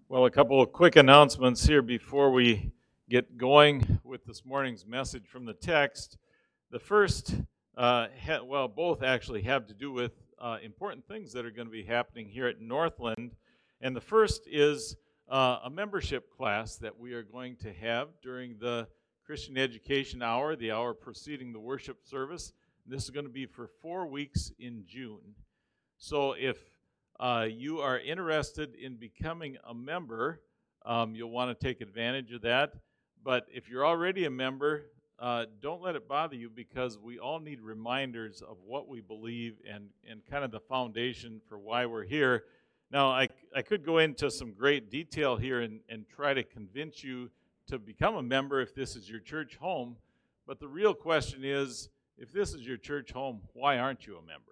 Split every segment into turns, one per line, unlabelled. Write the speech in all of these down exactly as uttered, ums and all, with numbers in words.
Well, a couple of quick announcements here before we get going with this morning's message from the text. The first, uh, ha- well, both actually have to do with uh, important things that are going to be happening here at Northland. And the first is uh, a membership class that we are going to have during the Christian Education Hour, the hour preceding the worship service. This is going to be for four weeks in June. So if Uh, you are interested in becoming a member, um, you'll want to take advantage of that. But if you're already a member, uh, don't let it bother you, because we all need reminders of what we believe and, and kind of the foundation for why we're here. Now, I, I could go into some great detail here and, and try to convince you to become a member if this is your church home. But the real question is, if this is your church home, why aren't you a member?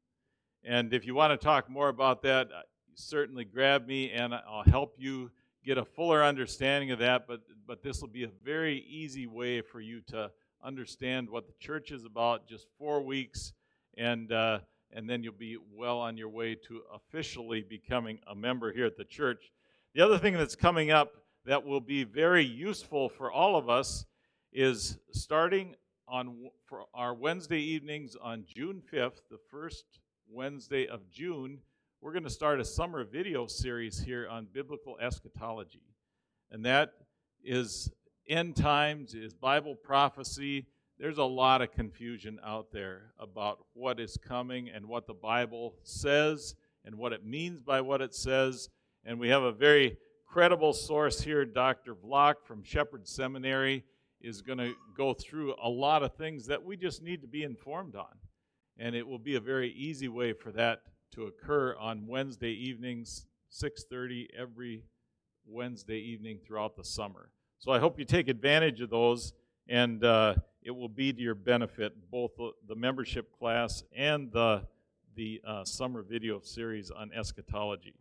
And if you want to talk more about that, certainly grab me and I'll help you get a fuller understanding of that. But but this will be a very easy way for you to understand what the church is about. Just four weeks, and uh, and then you'll be well on your way to officially becoming a member here at the church. The other thing that's coming up that will be very useful for all of us is starting on for our Wednesday evenings on June fifth, the first Wednesday of June, we're going to start a summer video series here on biblical eschatology. And that is end times, is Bible prophecy. There's a lot of confusion out there about what is coming and what the Bible says and what it means by what it says. And we have a very credible source here, Doctor Block from Shepherd Seminary, is going to go through a lot of things that we just need to be informed on. And it will be a very easy way for that to occur on Wednesday evenings, six thirty every Wednesday evening throughout the summer. So I hope you take advantage of those, and uh, it will be to your benefit, both the membership class and the, the uh, summer video series on eschatology.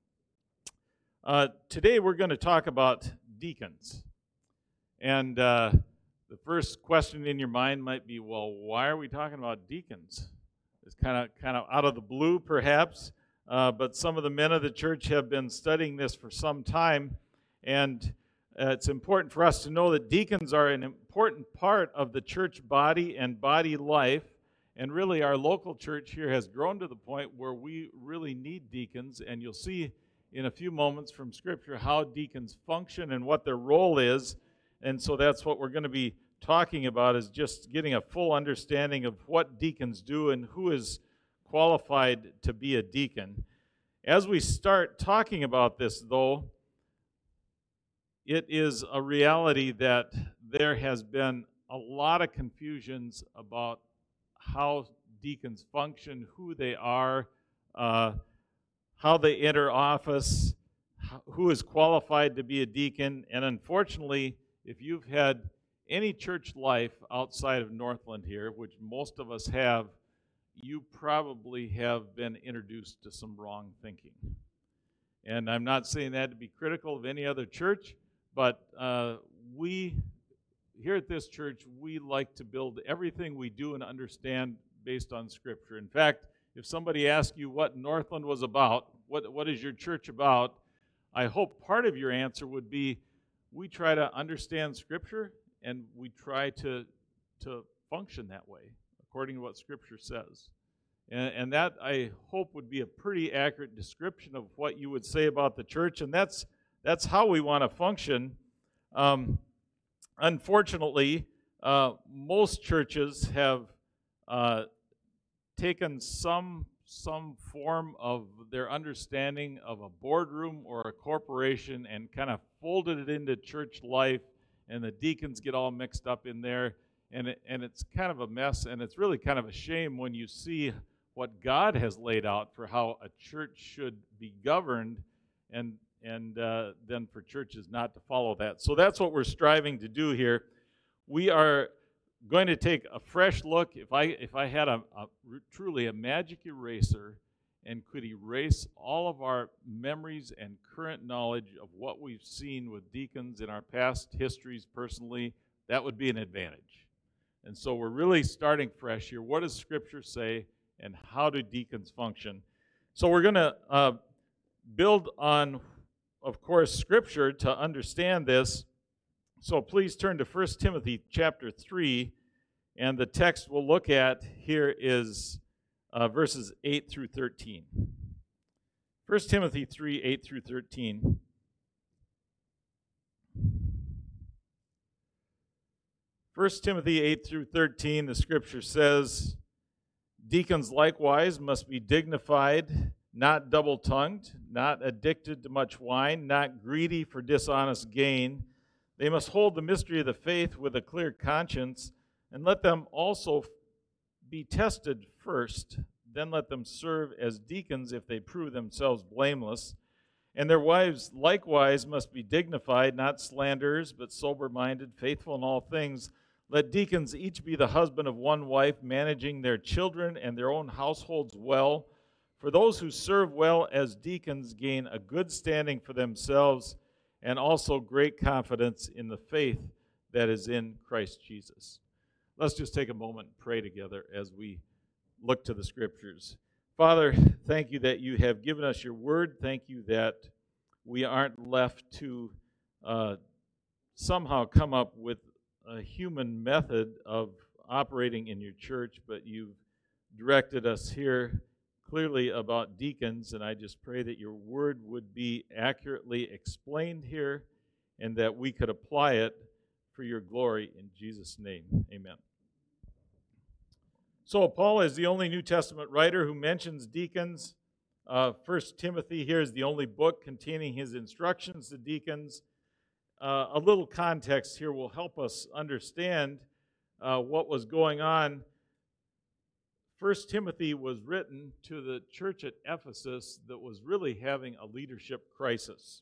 Uh, today we're going to talk about deacons. And uh, the first question in your mind might be, well, why are we talking about deacons? It's kind of kind of out of the blue, perhaps, uh, but some of the men of the church have been studying this for some time, and uh, it's important for us to know that deacons are an important part of the church body and body life, and really our local church here has grown to the point where we really need deacons, and you'll see in a few moments from Scripture how deacons function and what their role is. And so that's what we're going to be talking about, is just getting a full understanding of what deacons do and who is qualified to be a deacon. As we start talking about this, though, it is a reality that there has been a lot of confusions about how deacons function, who they are, uh, how they enter office, who is qualified to be a deacon, and unfortunately, if you've had any church life outside of Northland here, which most of us have, you probably have been introduced to some wrong thinking. And I'm not saying that to be critical of any other church, but uh, we, here at this church, we like to build everything we do and understand based on Scripture. In fact, if somebody asked you what Northland was about, what what is your church about, I hope part of your answer would be, we try to understand Scripture, and we try to to function that way, according to what Scripture says. And, and that, I hope, would be a pretty accurate description of what you would say about the church, and that's that's how we want to function. Um, unfortunately, uh, most churches have uh, taken some some form of their understanding of a boardroom or a corporation and kind of folded it into church life, and the deacons get all mixed up in there, and it, and it's kind of a mess, and it's really kind of a shame when you see what God has laid out for how a church should be governed, and and uh, then for churches not to follow that. So that's what we're striving to do here. We are going to take a fresh look. If I if I had a, a truly a magic eraser and could erase all of our memories and current knowledge of what we've seen with deacons in our past histories personally, that would be an advantage. And so we're really starting fresh here. What does Scripture say, and how do deacons function? So we're going to uh, build on of course, Scripture to understand this. So please turn to First Timothy chapter three, and the text we'll look at here is uh, verses eight through thirteen. First Timothy three, eight through thirteen. First Timothy eight through thirteen, the Scripture says, "Deacons likewise must be dignified, not double-tongued, not addicted to much wine, not greedy for dishonest gain. They must hold the mystery of the faith with a clear conscience, and let them also be tested first. Then let them serve as deacons if they prove themselves blameless. And their wives likewise must be dignified, not slanderers, but sober-minded, faithful in all things. Let deacons each be the husband of one wife, managing their children and their own households well. For those who serve well as deacons gain a good standing for themselves and also great confidence in the faith that is in Christ Jesus." Let's just take a moment and pray together as we look to the Scriptures. Father, thank you that you have given us your word. Thank you that we aren't left to uh, somehow come up with a human method of operating in your church, but you've directed us here clearly about deacons, and I just pray that your word would be accurately explained here and that we could apply it for your glory in Jesus' name. Amen. So Paul is the only New Testament writer who mentions deacons. Uh, First Timothy here is the only book containing his instructions to deacons. Uh, a little context here will help us understand uh, what was going on. First Timothy was written to the church at Ephesus that was really having a leadership crisis.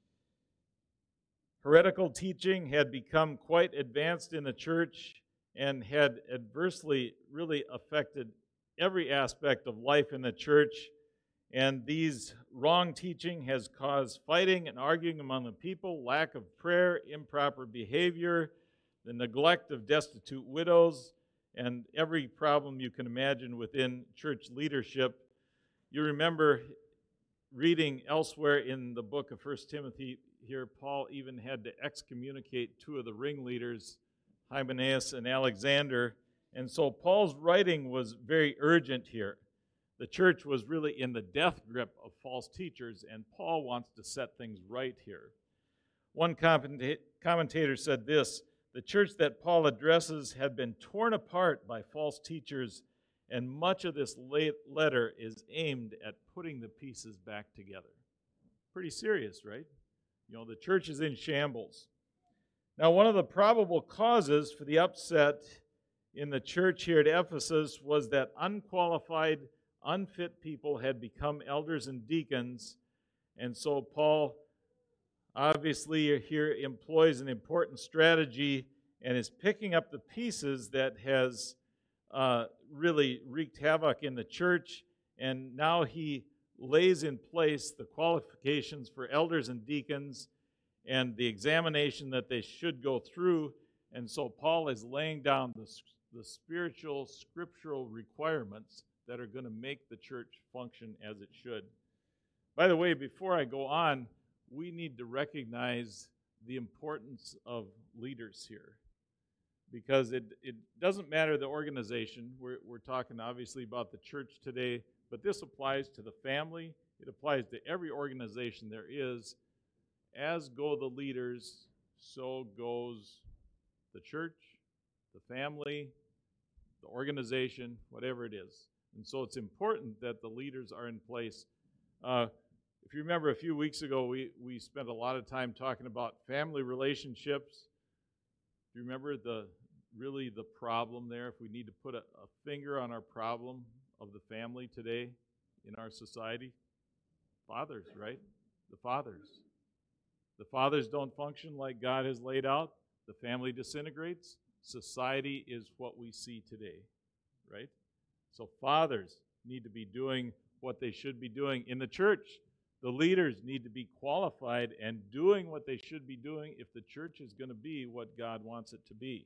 Heretical teaching had become quite advanced in the church and had adversely really affected every aspect of life in the church. And these wrong teaching has caused fighting and arguing among the people, lack of prayer, improper behavior, the neglect of destitute widows, and every problem you can imagine within church leadership. You remember reading elsewhere in the book of First Timothy here, Paul even had to excommunicate two of the ringleaders, Hymenaeus and Alexander. And so Paul's writing was very urgent here. The church was really in the death grip of false teachers, and Paul wants to set things right here. One commentator said this: "The church that Paul addresses had been torn apart by false teachers, and much of this letter is aimed at putting the pieces back together." Pretty serious, right? You know, the church is in shambles. Now, one of the probable causes for the upset in the church here at Ephesus was that unqualified, unfit people had become elders and deacons, and so Paul obviously here employs an important strategy and is picking up the pieces that has uh, really wreaked havoc in the church, and now he lays in place the qualifications for elders and deacons and the examination that they should go through. And so Paul is laying down the, the spiritual, scriptural requirements that are going to make the church function as it should. By the way, before I go on, we need to recognize the importance of leaders here, because it, it doesn't matter the organization. We're, we're talking obviously about the church today, but this applies to the family. It applies to every organization there is. As go the leaders, so goes the church, the family, the organization, whatever it is. And so it's important that the leaders are in place. Uh, if you remember a few weeks ago, we, we spent a lot of time talking about family relationships. Do you remember the really the problem there? If we need to put a, a finger on our problem of the family today in our society? Fathers, right? The fathers. The fathers don't function like God has laid out. The family disintegrates. Society is what we see today, right? So fathers need to be doing what they should be doing in the church. The leaders need to be qualified and doing what they should be doing if the church is going to be what God wants it to be.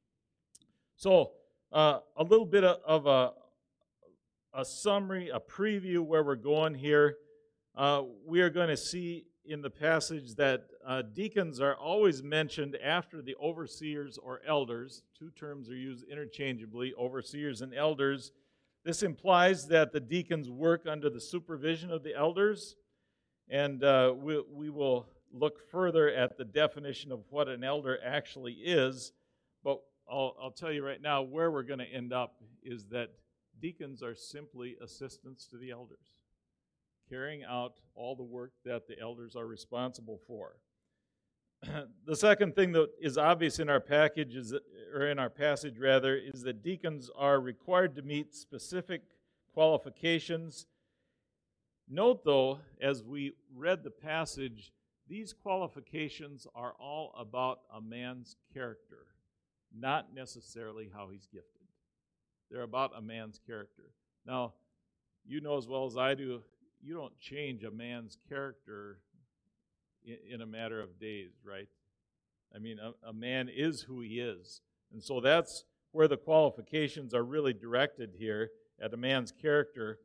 So uh, a little bit of a, a summary, a preview where we're going here. Uh, we are going to see in the passage that uh, deacons are always mentioned after the overseers or elders. Two terms are used interchangeably, overseers and elders. This implies that the deacons work under the supervision of the elders, and uh, we, we will look further at the definition of what an elder actually is, but I'll, I'll tell you right now where we're going to end up is that deacons are simply assistants to the elders, carrying out all the work that the elders are responsible for. The second thing that is obvious in our package is that, or in our passage rather, is that deacons are required to meet specific qualifications. Note though, as we read the passage, these qualifications are all about a man's character, not necessarily how he's gifted. They're about a man's character. Now, you know as well as I do, you don't change a man's character in, in a matter of days, right? I mean, a, a man is who he is. And so that's where the qualifications are really directed here, at a man's character.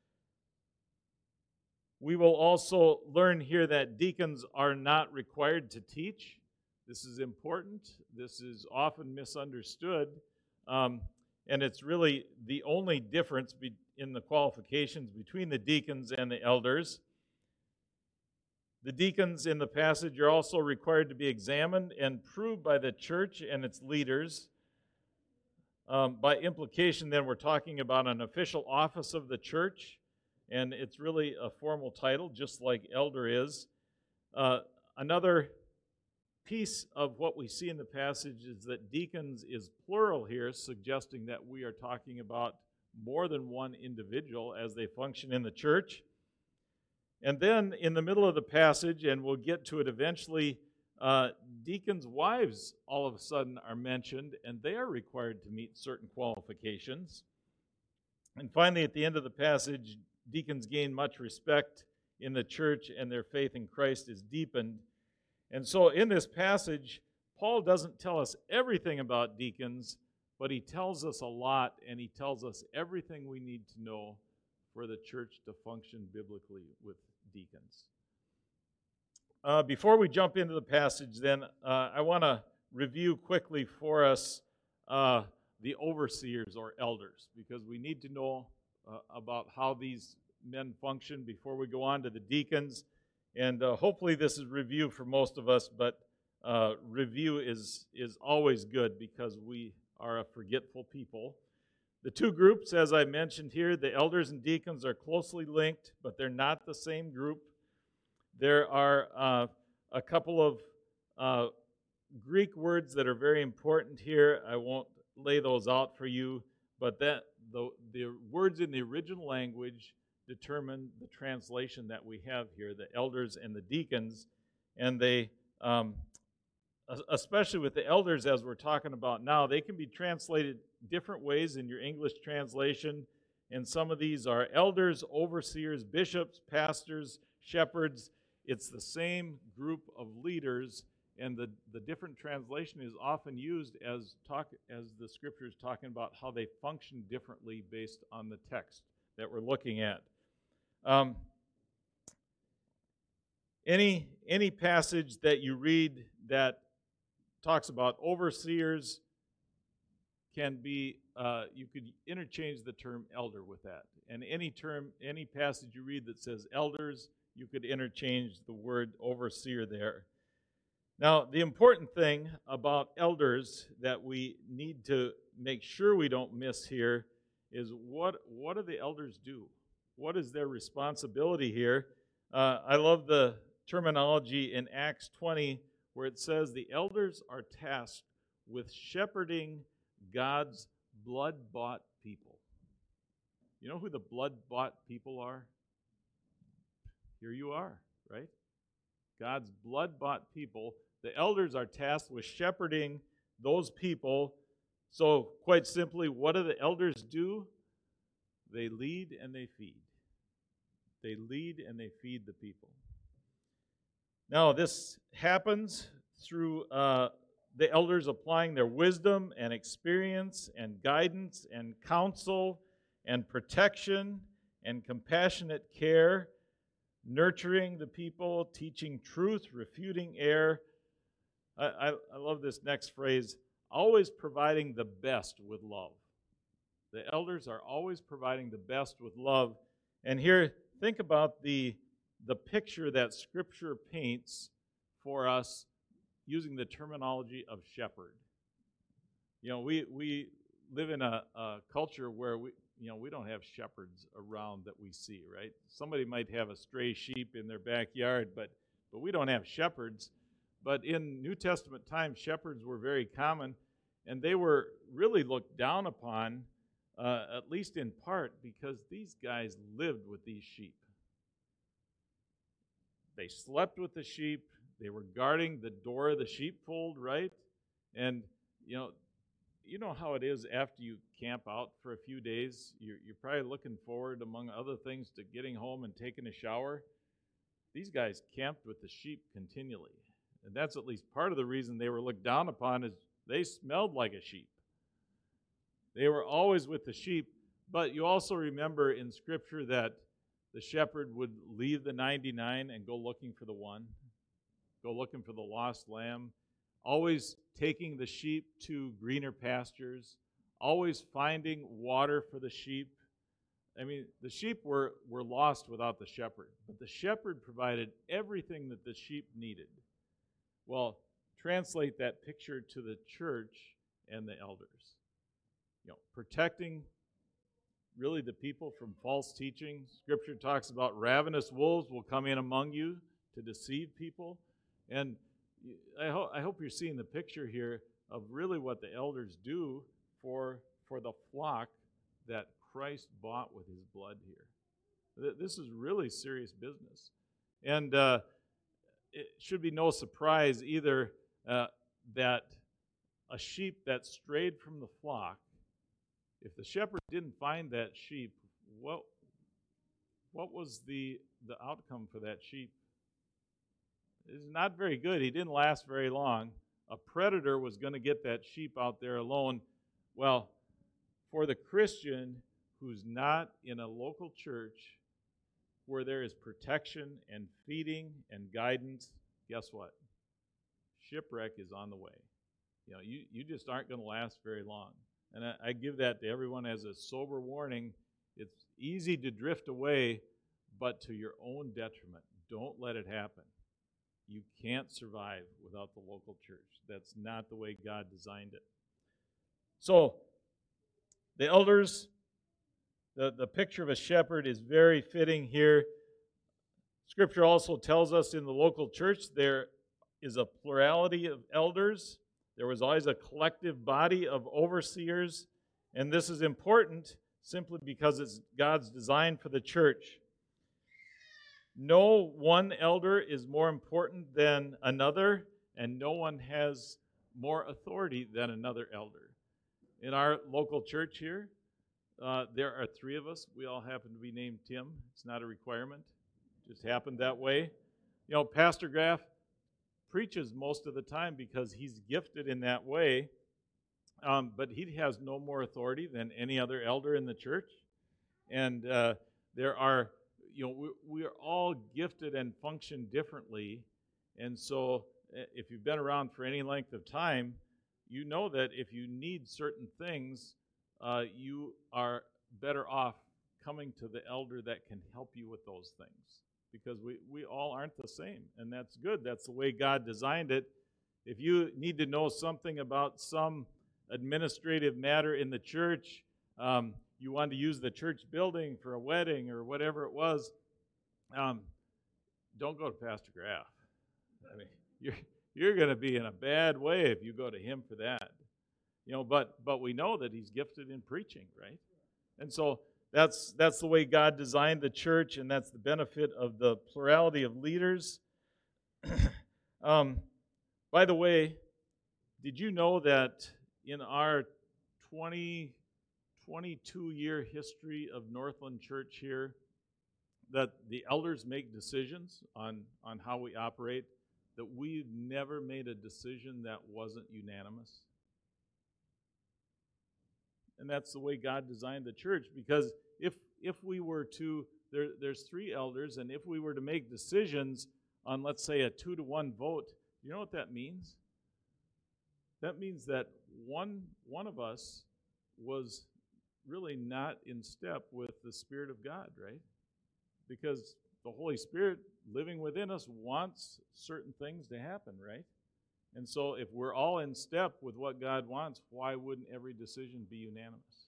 We will also learn here that deacons are not required to teach. This is important. This is often misunderstood. Um, and it's really the only difference be- in the qualifications between the deacons and the elders. The deacons in the passage are also required to be examined and proved by the church and its leaders. Um, by implication, then, we're talking about an official office of the church, and it's really a formal title, just like elder is. Uh, another piece of what we see in the passage is that deacons is plural here, suggesting that we are talking about more than one individual as they function in the church. And then in the middle of the passage, and we'll get to it eventually, uh, deacons' wives all of a sudden are mentioned, and they are required to meet certain qualifications. And finally, at the end of the passage, deacons gain much respect in the church, and their faith in Christ is deepened. And so in this passage, Paul doesn't tell us everything about deacons, but he tells us a lot, and he tells us everything we need to know for the church to function biblically with deacons. Uh, before we jump into the passage, then, uh, I want to review quickly for us uh, the overseers or elders, because we need to know uh, about how these men function before we go on to the deacons. And uh, hopefully this is review for most of us, but uh, review is, is always good because we are a forgetful people. The two groups, as I mentioned here, the elders and deacons are closely linked, but they're not the same group. There are uh, a couple of uh, Greek words that are very important here. I won't lay those out for you, but that the, the words in the original language determine the translation that we have here, the elders and the deacons, and they, um, especially with the elders as we're talking about now, they can be translated different ways in your English translation, and some of these are elders, overseers, bishops, pastors, shepherds. It's the same group of leaders, and the, the different translation is often used as talk as the scripture is talking about how they function differently based on the text that we're looking at. Um, any, any passage that you read that talks about overseers can be, uh, you could interchange the term elder with that. And any term, any passage you read that says elders, you could interchange the word overseer there. Now, the important thing about elders that we need to make sure we don't miss here is what, what do the elders do? What is their responsibility here? Uh, I love the terminology in Acts twenty where it says the elders are tasked with shepherding God's blood-bought people. You know who the blood-bought people are? Here you are, right? God's blood-bought people. The elders are tasked with shepherding those people. So, quite simply, what do the elders do? They lead and they feed. They lead and they feed the people. Now, this happens through uh, the elders applying their wisdom and experience and guidance and counsel and protection and compassionate care. nurturing the people, teaching truth, refuting error. I, I, I love this next phrase, always providing the best with love. The elders are always providing the best with love. And here, think about the, the picture that Scripture paints for us using the terminology of shepherd. You know, we, we live in a, a culture where we, you know, we don't have shepherds around that we see, right? Somebody might have a stray sheep in their backyard, but, but we don't have shepherds. But in New Testament times, shepherds were very common, and they were really looked down upon, uh, at least in part, because these guys lived with these sheep. They slept with the sheep. They were guarding the door of the sheepfold, right? And, you know, you know how it is after you camp out for a few days. You're, you're probably looking forward, among other things, to getting home and taking a shower. These guys camped with the sheep continually. And that's at least part of the reason they were looked down upon, is they smelled like a sheep. They were always with the sheep, but you also remember in Scripture that the shepherd would leave the ninety-nine and go looking for the one, go looking for the lost lamb, always taking the sheep to greener pastures, always finding water for the sheep. I mean, the sheep were, were lost without the shepherd, but the shepherd provided everything that the sheep needed. Well, translate that picture to the church and the elders. You know, protecting really the people from false teaching. Scripture talks about ravenous wolves will come in among you to deceive people. And I, ho- I hope you're seeing the picture here of really what the elders do for, for the flock that Christ bought with his blood here. This is really serious business. And uh, it should be no surprise either uh, that a sheep that strayed from the flock, if the shepherd didn't find that sheep, what, what was the, the outcome for that sheep? It's not very good. He didn't last very long. A predator was going to get that sheep out there alone. Well, for the Christian who's not in a local church where there is protection and feeding and guidance, guess what? Shipwreck is on the way. You know, you, you just aren't going to last very long. And I, I give that to everyone as a sober warning. It's easy to drift away, but to your own detriment. Don't let it happen. You can't survive without the local church. That's not the way God designed it. So, the elders, the, the picture of a shepherd is very fitting here. Scripture also tells us in the local church there is a plurality of elders. There was always a collective body of overseers, and this is important simply because it's God's design for the church. No one elder is more important than another, and no one has more authority than another elder. In our local church here, uh, there are three of us. We all happen to be named Tim. It's not a requirement. It just happened that way. You know, Pastor Graff preaches most of the time because he's gifted in that way, um, but he has no more authority than any other elder in the church. And uh, there are, you know, we, we are all gifted and function differently. And so if you've been around for any length of time, you know that if you need certain things, uh, you are better off coming to the elder that can help you with those things. Because we, we all aren't the same, and that's good. That's the way God designed it. If you need to know something about some administrative matter in the church, um, you want to use the church building for a wedding or whatever it was, um, don't go to Pastor Graff. I mean, you're you're going to be in a bad way if you go to him for that. You know, but but we know that he's gifted in preaching, right? And so That's that's the way God designed the church, and that's the benefit of the plurality of leaders. um, by the way, did you know that in our twenty, twenty-two year history of Northland Church here, that the elders make decisions on, on how we operate, that we've never made a decision that wasn't unanimous? And that's the way God designed the church, because if if we were to, there, there's three elders, and if we were to make decisions on, let's say, a two to one vote, you know what that means? That means that one one of us was really not in step with the Spirit of God, right? Because the Holy Spirit living within us wants certain things to happen, right? And so if we're all in step with what God wants, why wouldn't every decision be unanimous?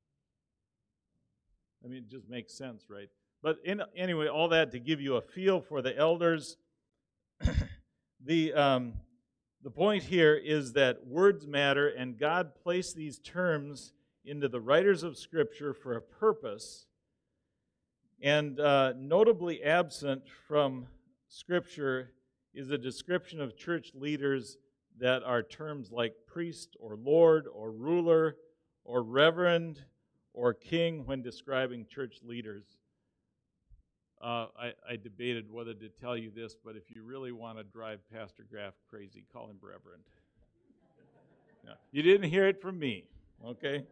I mean, it just makes sense, right? But in, anyway, all that to give you a feel for the elders. the um, the point here is that words matter, and God placed these terms into the writers of Scripture for a purpose. And uh, notably absent from Scripture is a description of church leaders that are terms like priest or lord or ruler or reverend or king when describing church leaders. Uh, I, I debated whether to tell you this, but if you really want to drive Pastor Graff crazy, call him reverend. No, you didn't hear it from me, okay?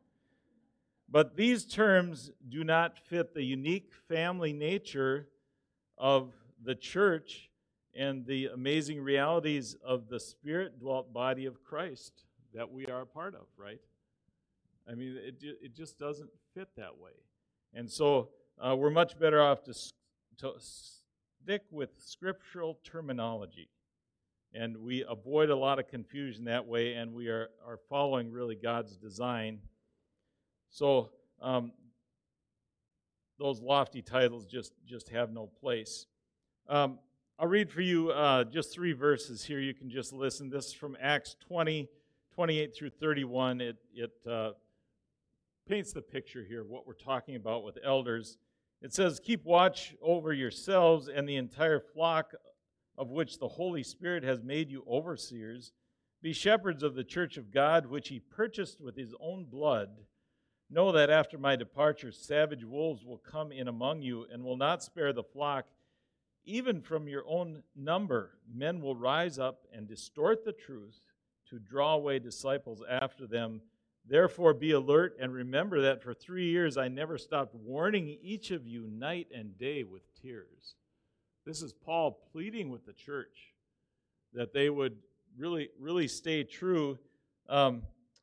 But these terms do not fit the unique family nature of the church and the amazing realities of the Spirit-dwelt body of Christ that we are a part of, right? I mean, it, it just doesn't fit that way. And so uh, we're much better off to, to stick with scriptural terminology. And we avoid a lot of confusion that way, and we are, are following really God's design. So um, those lofty titles just, just have no place. Um, I'll read for you uh, just three verses here. You can just listen. This is from Acts twenty, twenty-eight through thirty-one. It, it uh, paints the picture here of what we're talking about with elders. It says, "Keep watch over yourselves and the entire flock of which the Holy Spirit has made you overseers. Be shepherds of the church of God, which he purchased with his own blood. Know that after my departure, savage wolves will come in among you and will not spare the flock. Even from your own number, men will rise up and distort the truth to draw away disciples after them. Therefore, be alert and remember that for three years I never stopped warning each of you night and day with tears." This is Paul pleading with the church that they would really, really stay true. Um,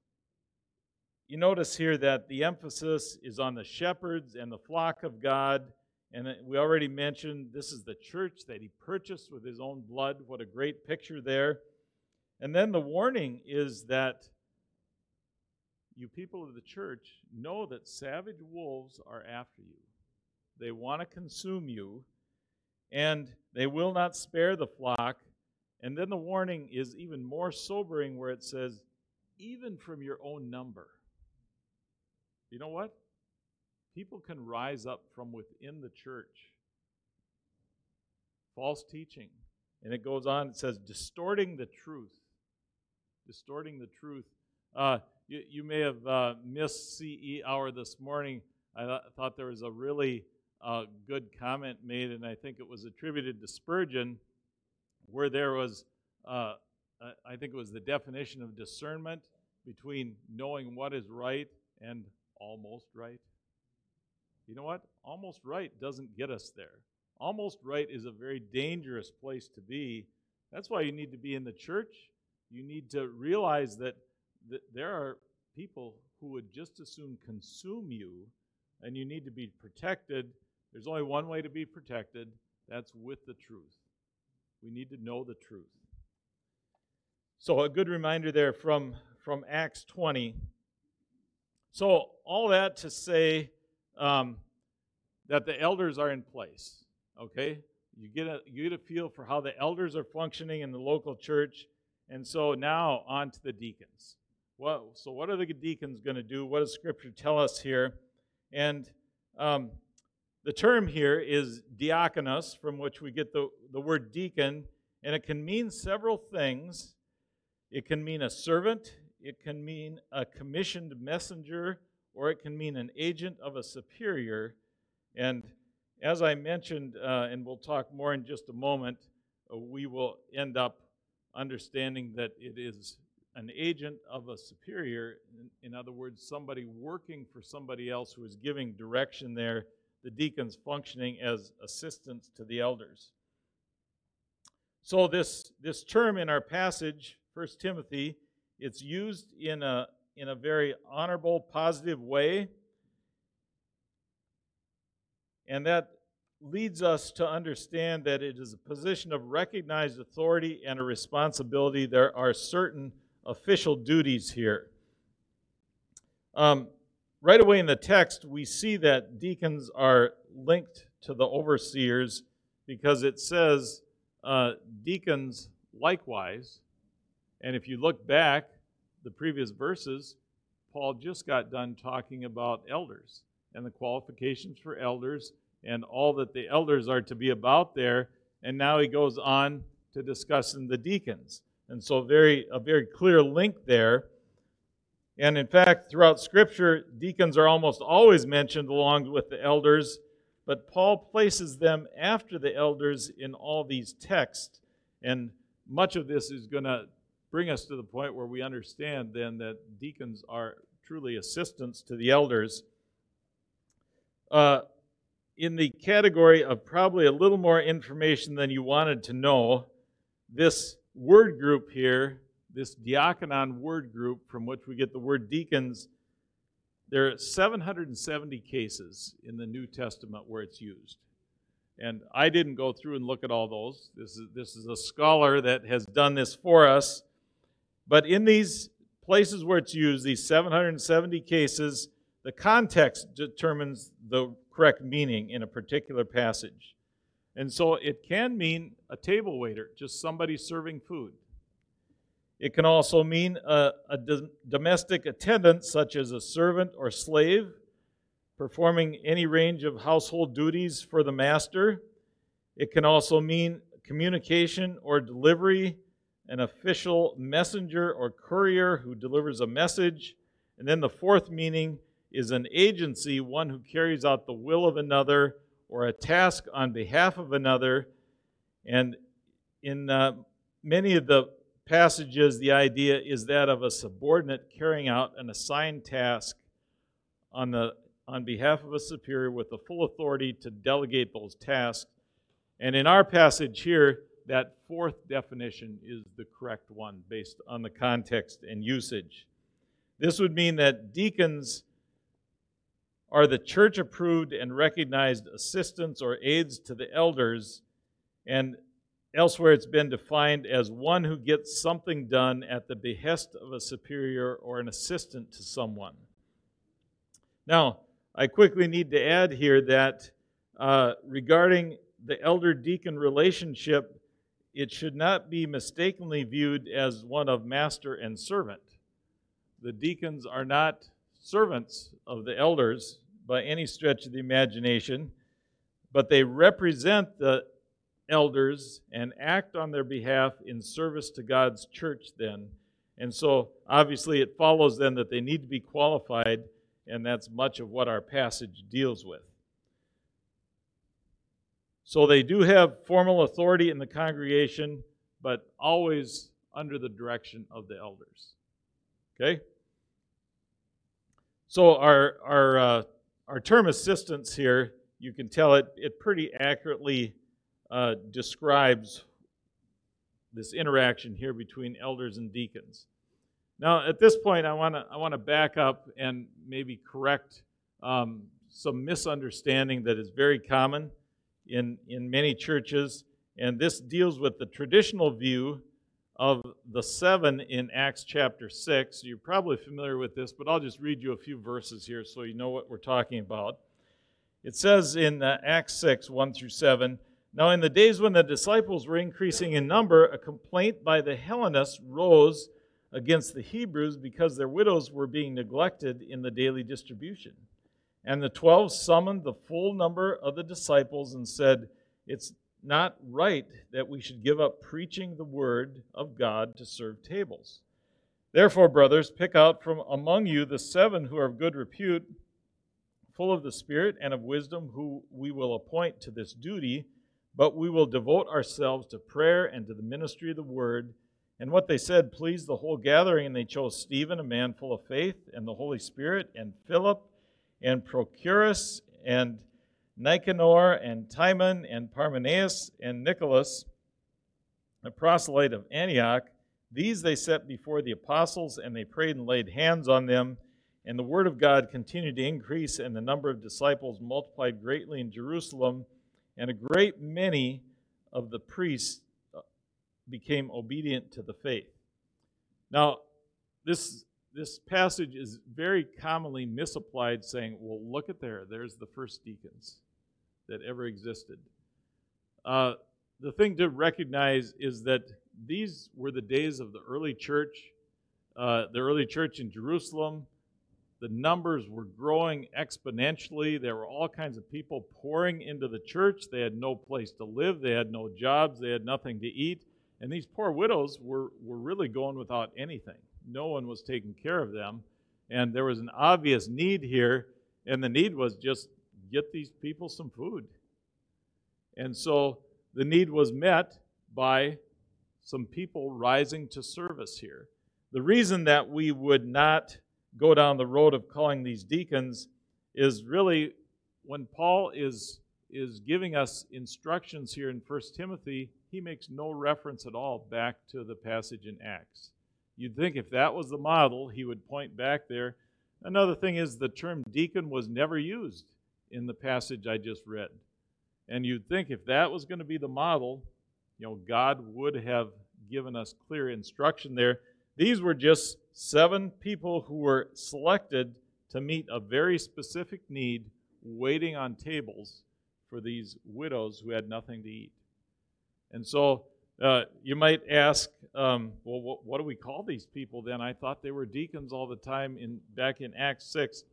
You notice here that the emphasis is on the shepherds and the flock of God. And we already mentioned this is the church that he purchased with his own blood. What a great picture there. And then the warning is that you people of the church know that savage wolves are after you. They want to consume you, and they will not spare the flock. And then the warning is even more sobering where it says, even from your own number. You know what? People can rise up from within the church. False teaching. And it goes on, it says, distorting the truth. Distorting the truth. Uh, you, you may have uh, missed C E Hour this morning. I th- thought there was a really uh, good comment made, and I think it was attributed to Spurgeon, where there was, uh, I think it was the definition of discernment between knowing what is right and almost right. You know what? Almost right doesn't get us there. Almost right is a very dangerous place to be. That's why you need to be in the church. You need to realize that, that there are people who would just as soon consume you, and you need to be protected. There's only one way to be protected. That's with the truth. We need to know the truth. So a good reminder there from, from Acts twenty. So all that to say um, that the elders are in place, okay? You get a you get a feel for how the elders are functioning in the local church, and so now on to the deacons. Well, so what are the deacons going to do? What does Scripture tell us here? And um, the term here is diakonos, from which we get the, the word deacon, and it can mean several things. It can mean a servant. It can mean a commissioned messenger, or it can mean an agent of a superior. And as I mentioned, uh, and we'll talk more in just a moment, uh, we will end up understanding that it is an agent of a superior. In, in other words, somebody working for somebody else who is giving direction there. the deacons functioning as assistants to the elders. So this, this term in our passage, First Timothy, it's used in a, in a very honorable, positive way. And that leads us to understand that it is a position of recognized authority and a responsibility. There are certain official duties here. Um, right away in the text, we see that deacons are linked to the overseers because it says uh, deacons likewise. And if you look back, the previous verses, Paul just got done talking about elders and the qualifications for elders and all that the elders are to be about there. And now he goes on to discussing the deacons. And so very a very clear link there. And in fact, throughout Scripture, deacons are almost always mentioned along with the elders, but Paul places them after the elders in all these texts. And much of this is going to bring us to the point where we understand then that deacons are truly assistants to the elders. Uh, in the category of probably a little more information than you wanted to know, this word group here, this diakonon word group from which we get the word deacons, there are seven hundred seventy cases in the New Testament where it's used. And I didn't go through and look at all those. This is, this is a scholar that has done this for us. But in these places where it's used, these seven hundred seventy cases, the context determines the correct meaning in a particular passage. And so it can mean a table waiter, just somebody serving food. It can also mean a, a do- domestic attendant, such as a servant or slave, performing any range of household duties for the master. It can also mean communication or delivery, an official messenger or courier who delivers a message. And then the fourth meaning is an agency, one who carries out the will of another or a task on behalf of another. And in uh, many of the passages, the idea is that of a subordinate carrying out an assigned task on the on behalf of a superior with the full authority to delegate those tasks. And in our passage here, that fourth definition is the correct one based on the context and usage. This would mean that deacons are the church-approved and recognized assistants or aides to the elders, and elsewhere it's been defined as one who gets something done at the behest of a superior or an assistant to someone. Now, I quickly need to add here that uh, regarding the elder-deacon relationship, it should not be mistakenly viewed as one of master and servant. The deacons are not servants of the elders by any stretch of the imagination, but they represent the elders and act on their behalf in service to God's church then. And so obviously it follows then that they need to be qualified, and that's much of what our passage deals with. So they do have formal authority in the congregation, but always under the direction of the elders. Okay? So our our uh, our term assistants here, you can tell it it pretty accurately uh, describes this interaction here between elders and deacons. Now, at this point, I want to I want to back up and maybe correct um, some misunderstanding that is very common in in many churches, and this deals with the traditional view of the seven in Acts chapter six. You're probably familiar with this, but I'll just read you a few verses here so you know what we're talking about. It says in uh, Acts six, one through seven, "Now in the days when the disciples were increasing in number, a complaint by the Hellenists rose against the Hebrews because their widows were being neglected in the daily distribution. And the twelve summoned the full number of the disciples and said, 'It's not right that we should give up preaching the word of God to serve tables. Therefore, brothers, pick out from among you the seven who are of good repute, full of the Spirit and of wisdom, who we will appoint to this duty, but we will devote ourselves to prayer and to the ministry of the word.' And what they said pleased the whole gathering, and they chose Stephen, a man full of faith and the Holy Spirit, and Philip, and Prochorus, and Nicanor and Timon and Parmenas and Nicholas, a proselyte of Antioch. These they set before the apostles, and they prayed and laid hands on them. And the word of God continued to increase, and the number of disciples multiplied greatly in Jerusalem, and a great many of the priests became obedient to the faith. Now, this, this passage is very commonly misapplied, saying, well, look at there, there's the first deacons that ever existed. Uh, the thing to recognize is that these were the days of the early church, uh, the early church in Jerusalem. The numbers were growing exponentially. There were all kinds of people pouring into the church. They had no place to live. They had no jobs. They had nothing to eat. And these poor widows were, were really going without anything. No one was taking care of them. And there was an obvious need here, and the need was just get these people some food. And so the need was met by some people rising to service here. The reason that we would not go down the road of calling these deacons is really when Paul is, is giving us instructions here in First Timothy, he makes no reference at all back to the passage in Acts. You'd think if that was the model, he would point back there. Another thing is the term deacon was never used in the passage I just read. And you'd think if that was going to be the model, you know, God would have given us clear instruction there. These were just seven people who were selected to meet a very specific need, waiting on tables for these widows who had nothing to eat. And so uh, you might ask, um, well, what, what do we call these people then? I thought they were deacons all the time in back in Acts six.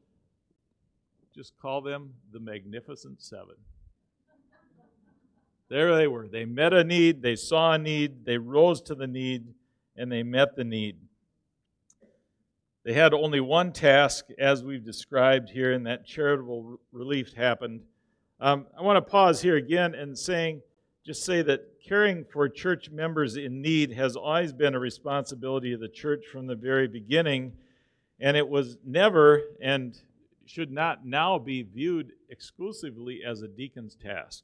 Just call them the Magnificent Seven. There they were. They met a need, they saw a need, they rose to the need, and they met the need. They had only one task, as we've described here, and that charitable relief happened. Um, I want to pause here again and saying, just say that caring for church members in need has always been a responsibility of the church from the very beginning, and it was never and should not now be viewed exclusively as a deacon's task.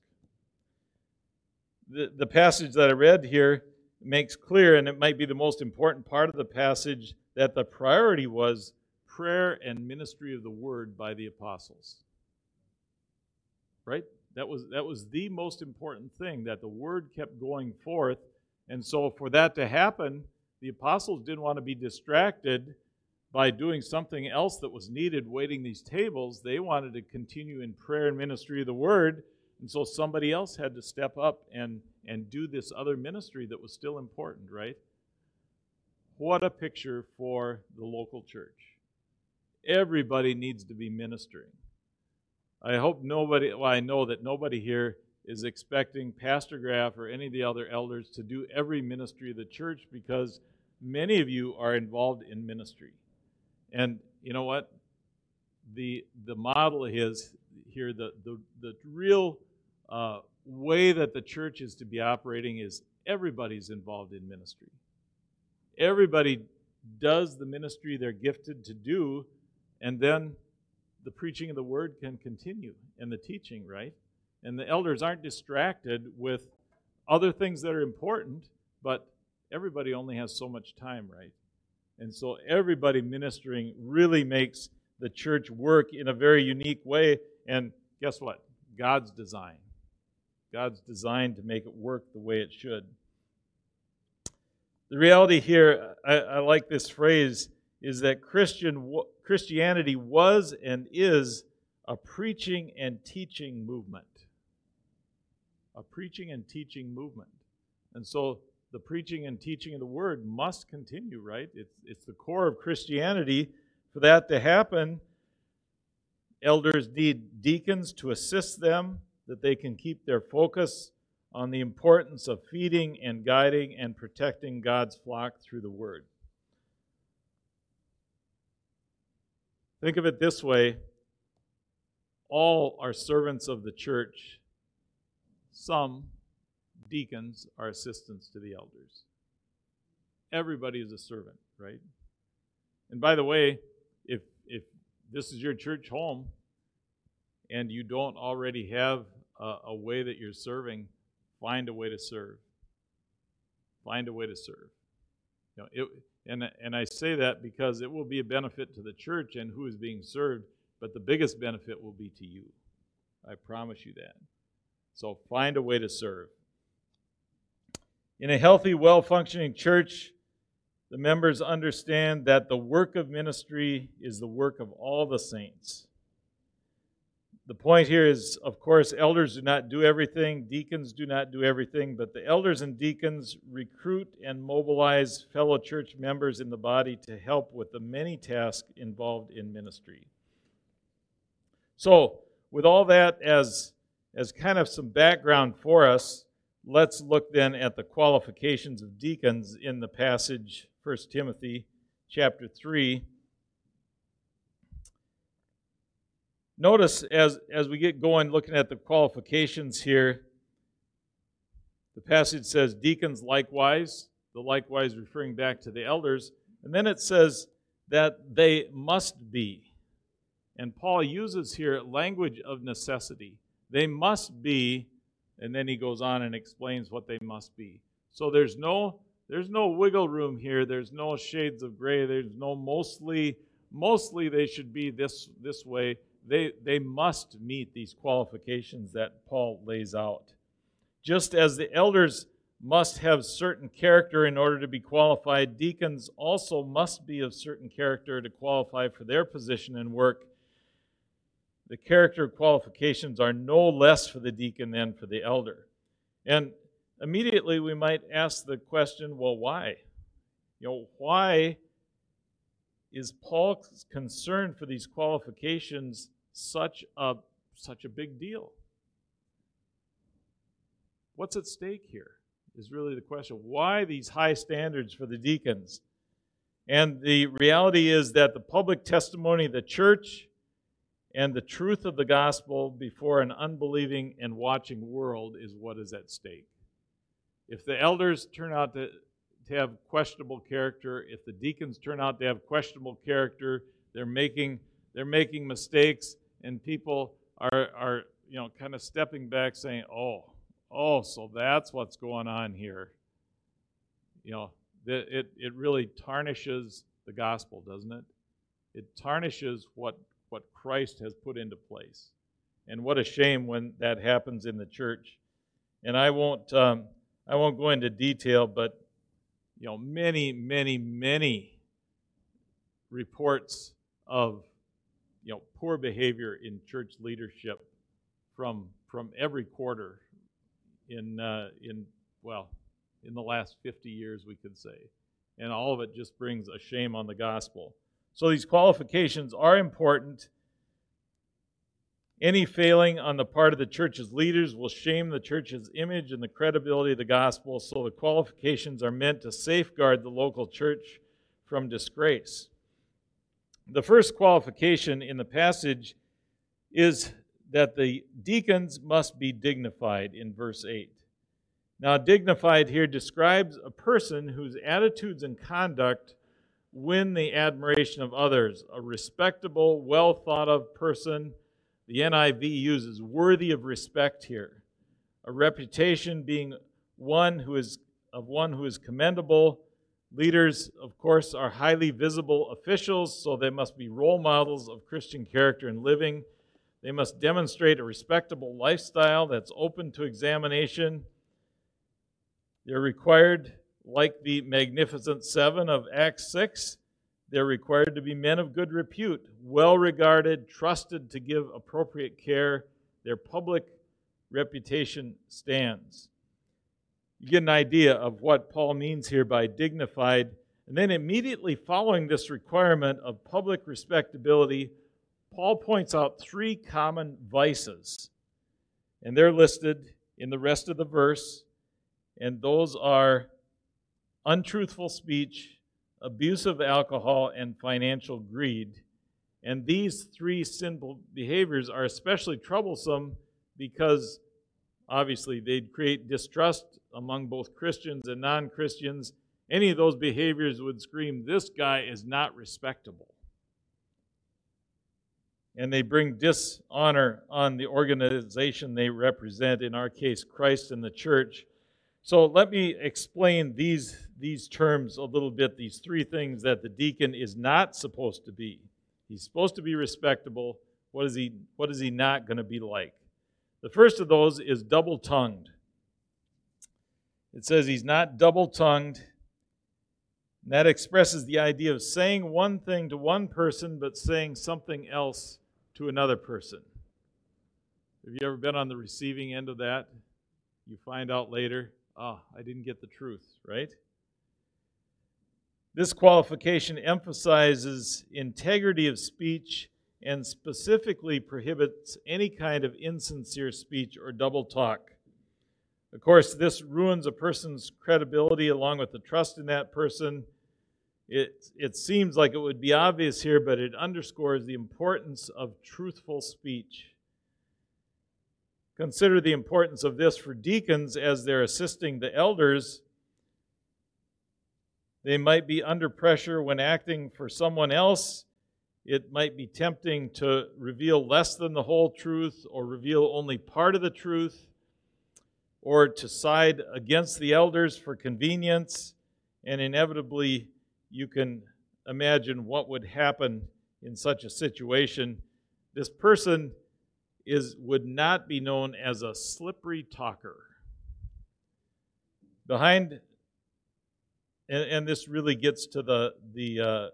The, the passage that I read here makes clear, and it might be the most important part of the passage, that the priority was prayer and ministry of the word by the apostles. Right? That was, that was the most important thing, that the word kept going forth. And so for that to happen, the apostles didn't want to be distracted by doing something else that was needed, waiting these tables. They wanted to continue in prayer and ministry of the word. And so somebody else had to step up and, and do this other ministry that was still important, right? What a picture for the local church. Everybody needs to be ministering. I hope nobody, well, I know that nobody here is expecting Pastor Graff or any of the other elders to do every ministry of the church, because many of you are involved in ministry. And you know what? The the model is here, the, the, the real uh, way that the church is to be operating is everybody's involved in ministry. Everybody does the ministry they're gifted to do, and then the preaching of the word can continue, and the teaching, right? And the elders aren't distracted with other things that are important, but everybody only has so much time, right? And so everybody ministering really makes the church work in a very unique way. And guess what? God's design. God's designed to make it work the way it should. The reality here, I, I like this phrase, is that Christian Christianity was and is a preaching and teaching movement. A preaching and teaching movement. And so the preaching and teaching of the word must continue, right? It's, it's the core of Christianity. For that to happen, elders need deacons to assist them, that they can keep their focus on the importance of feeding and guiding and protecting God's flock through the word. Think of it this way: all are servants of the church. Some deacons are assistants to the elders. Everybody is a servant, right? And by the way, if if this is your church home and you don't already have a, a way that you're serving, find a way to serve. Find a way to serve. You know, it, and, and I say that because it will be a benefit to the church and who is being served, but the biggest benefit will be to you. I promise you that. So find a way to serve. In a healthy, well-functioning church, the members understand that the work of ministry is the work of all the saints. The point here is, of course, elders do not do everything, deacons do not do everything, but the elders and deacons recruit and mobilize fellow church members in the body to help with the many tasks involved in ministry. So, with all that as, as kind of some background for us, let's look then at the qualifications of deacons in the passage, First Timothy chapter three. Notice as, as we get going looking at the qualifications here, the passage says deacons likewise, the likewise referring back to the elders, and then it says that they must be. And Paul uses here language of necessity. They must be, and then he goes on and explains what they must be. So there's no there's no wiggle room here. There's no shades of gray. There's no mostly mostly they should be this this way. They they must meet these qualifications that Paul lays out. Just as the elders must have certain character in order to be qualified, deacons also must be of certain character to qualify for their position and work. The character qualifications are no less for the deacon than for the elder. And immediately we might ask the question, well, why? You know, why is Paul's concern for these qualifications such a such a big deal? What's at stake here is really the question. Why these high standards for the deacons? And the reality is that the public testimony of the church and the truth of the gospel before an unbelieving and watching world is what is at stake. If the elders turn out to, to have questionable character, if the deacons turn out to have questionable character, they're making they're making mistakes, and people are are you know kind of stepping back saying, "Oh, oh, so that's what's going on here." You know, it it really tarnishes the gospel, doesn't it? It tarnishes what what Christ has put into place. And what a shame when that happens in the church. And I won't um, I won't go into detail, but you know, many, many, many reports of you know poor behavior in church leadership from from every quarter in uh, in well in the last fifty years, we could say, and all of it just brings a shame on the gospel. So these qualifications are important. Any failing on the part of the church's leaders will shame the church's image and the credibility of the gospel, so the qualifications are meant to safeguard the local church from disgrace. The first qualification in the passage is that the deacons must be dignified in verse eight. Now, dignified here describes a person whose attitudes and conduct win the admiration of others, a respectable, well thought of person. The N I V uses worthy of respect here. A reputation being one who is of one who is commendable. Leaders, of course, are highly visible officials, so they must be role models of Christian character and living. They must demonstrate a respectable lifestyle that's open to examination. They're required, like the Magnificent Seven of Acts six, they're required to be men of good repute, well-regarded, trusted to give appropriate care. Their public reputation stands. You get an idea of what Paul means here by dignified. And then immediately following this requirement of public respectability, Paul points out three common vices. And they're listed in the rest of the verse. And those are untruthful speech, abuse of alcohol, and financial greed. And these three sinful behaviors are especially troublesome because obviously they'd create distrust among both Christians and non-Christians. Any of those behaviors would scream, this guy is not respectable. and they bring dishonor on the organization they represent, in our case, Christ and the church. So let me explain these, these terms a little bit, these three things that the deacon is not supposed to be. He's supposed to be respectable. What is he, what is he not going to be like? The first of those is double-tongued. It says he's not double-tongued. And that expresses the idea of saying one thing to one person but saying something else to another person. Have you ever been on the receiving end of that? You find out later, ah, I didn't get the truth, right? This qualification emphasizes integrity of speech and specifically prohibits any kind of insincere speech or double talk. Of course, this ruins a person's credibility along with the trust in that person. It, it seems like it would be obvious here, but it underscores the importance of truthful speech. Consider the importance of this for deacons as they're assisting the elders. They might be under pressure when acting for someone else. It might be tempting to reveal less than the whole truth or reveal only part of the truth, or to side against the elders for convenience, and inevitably you can imagine what would happen in such a situation. This person is would not be known as a slippery talker. Behind, and, and this really gets to the, the uh,